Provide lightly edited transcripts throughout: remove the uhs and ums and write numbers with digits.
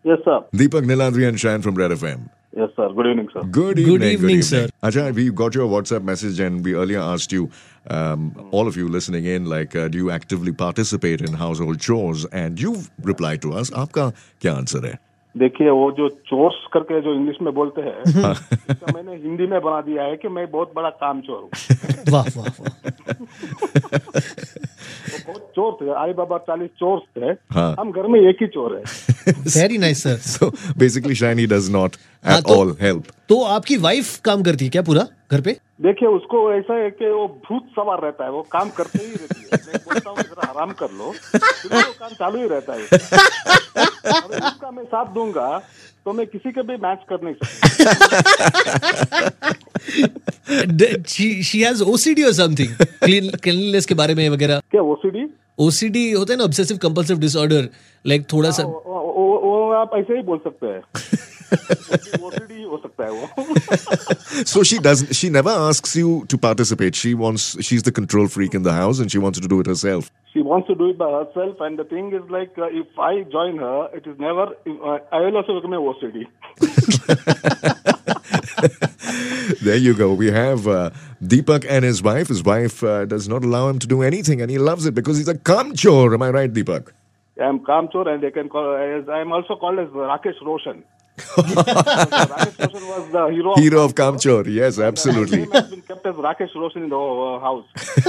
Yes, sir. Deepak, Niladri and Shayan from Red FM. Yes, sir. Good evening, sir. Good evening, sir. Ajay, we got your WhatsApp message and we earlier asked you, all of you listening in, like, do you actively participate in household chores? And you've replied to us. आपका क्या answer है? देखिए, वो जो chores करके जो English में बोलते हैं, इसका मैंने हिंदी में बना दिया है कि मैं बहुत बड़ा कामचोर हूँ। वाह वाह वाह। तो बहुत चोर थे, आई बाबा 40 चोर्स थे। हाँ। हम घर में एक ही चोर है। Very nice sir. So basically, Shiny does not at all help. तो आपकी वाइफ काम करती है क्या पूरा घर पे? देखिए, उसको ऐसा है कि वो भूत सवार रहता है, वो काम करते ही रहती है। मैं बोलता हूँ जरा आराम कर लो, फिर वो काम चालू ही रहता है। अगर उसका मैं साथ दूंगा तो मैं किसी के भी मैच कर नहीं सकता। She has OCD or something? Cleanliness के बारे में वगैरह? क्या OCD? OCD होता है ना, ऑब्सेसिव कंपल्सिव डिसऑर्डर, लाइक थोड़ा सा। वो आप ऐसे ही बोल सकते हैं। OCD हो सकता है वो। So she never asks you to participate. She's the control freak in the house and she wants to do it herself. She wants to do it by herself, and the thing is like, if I join her, it is never, I will also become a OCD. There you go. We have Deepak and his wife. His wife does not allow him to do anything and he loves it because he's a kamchor. Am I right, Deepak? I'm Kamchor, and they can call, I'm also called as Rakesh Roshan. Rakesh Roshan was the Hero of Kamchor. Yes, absolutely. His name has been kept as Rakesh Roshan in the house.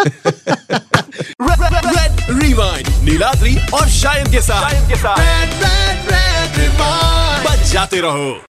Red Rewind, Niladri और शायन के साथ। Red Rewind, बच जाते रहो।